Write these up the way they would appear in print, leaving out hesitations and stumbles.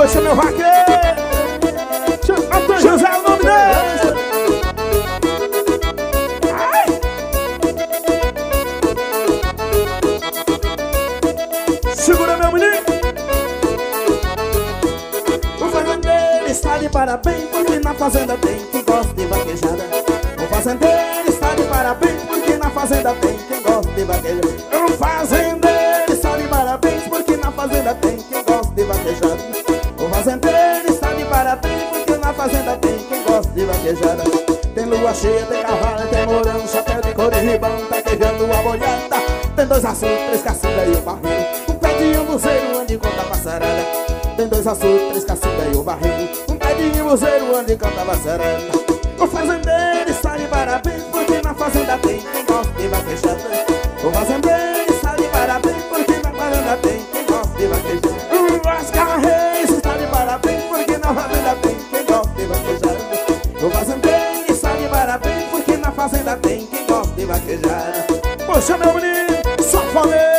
Poxa, meu vaqueiro, José é o nome dele. Segura, meu menino. O fazendeiro está de parabéns, porque na fazenda tem quem gosta de vaquejada. O fazendeiro está de parabéns, porque na fazenda tem quem gosta de vaquejada. O fazendeiro está de parabéns, porque na fazenda tem quem gosta de vaquejada. O fazendeiro está de parabéns, porque na fazenda tem quem gosta de vaquejada. Tem lua cheia, tem cavalo, tem morango, chapéu de couro e ribão, tá queijando a boiada. Tem 2 açudes, 3 cacimbas e o barreiro, um pé de umbuzeiro ande conta a passarada. Tem 2 açudes, 3 cacimbas e o barreiro, um pé de umbuzeiro ande conta a passarada. O fazendeiro está de parabéns, porque na fazenda tem quem gosta de vaquejada. O fazendeiro está de parabéns, porque na fazenda tem quem gosta de vaquejada. O Oscar Reis está de parabéns, porque na fazenda tem quem gosta de vaquejada. O fazendeiro está de parabéns, porque na fazenda tem quem gosta de vaquejada. Poxa, meu menino, só falei.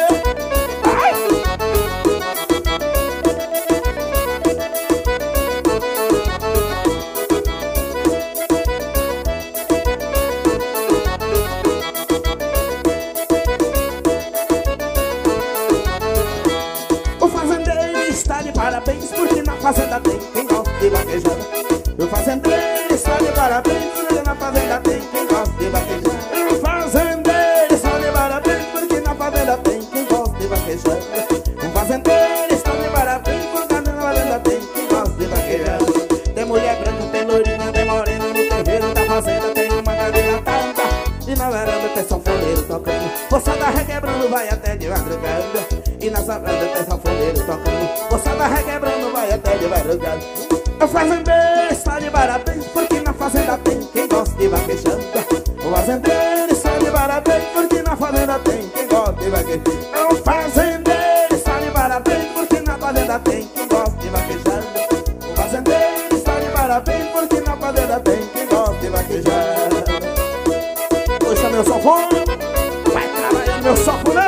O fazendeiro está de parabéns, porque na fazenda tem quem gosta de vaquejada. O fazendeiro está de parabéns, porque na fazenda tem quem gosta de vaquejada. O fazendeiro está de parabéns, porque na fazenda tem quem gosta de vaquejada. O fazendeiro está de parabéns, porque na fazenda tem quem gosta de vaquejada. Tem mulher branca, tem loirinha, tem morena, no terreiro da fazenda tem uma cadeira tanta. E na varanda tem sanfoneiro tocando, moçada requebrando vai até de madrugada. E na varanda tem sanfoneiro tocando, moçada requebrando vai até de madrugada. O fazendeiro está de parabéns, porque na fazenda tem quem gosta de vaquejada. O fazendeiro está de parabéns, porque na fazenda tem quem gosta de vaquejada. O fazendeiro está de parabéns, porque na fazenda tem quem gosta de vaquejada. O fazendeiro está de parabéns, porque na fazenda tem quem gosta de vaquejada. Poxa, meu sanfone, vai trabalhando meu sanfone.